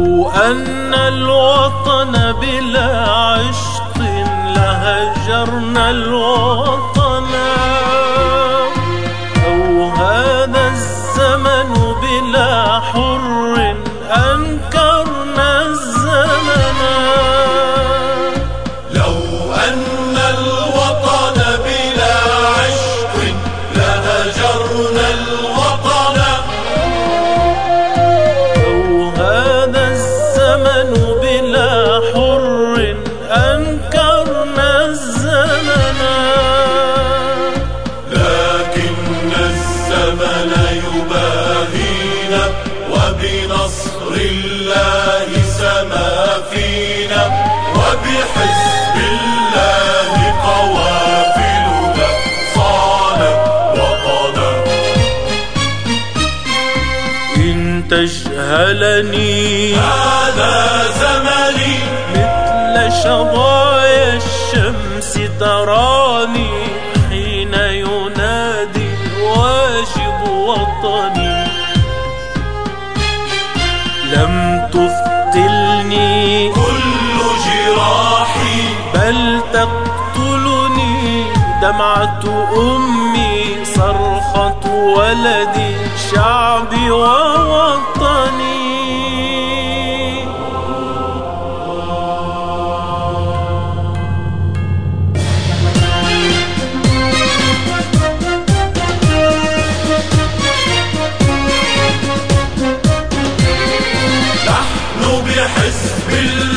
لو أن الوطن بلا عشق لهجرنا الوطن، أو هذا الزمن بلا حر أنكرنا الزمن. لو أن الوطن بلا عشق لهجرنا الوطن، أو هذا الزمن بلا حر أنكرنا الزمن. لكن الزمن يباهينا وبنصر الله سما فينا، وبحزب الله قوافلنا صانت وطنا. إن تجهلني هذا زمني مثل شظايا الشمس تراني، حين ينادي الواجب وطني. لم تثقلني كل جراحي، بل تقتلني دمعة أمي، صرخة ولدي، شعبي ووطني. نحن بحزب الله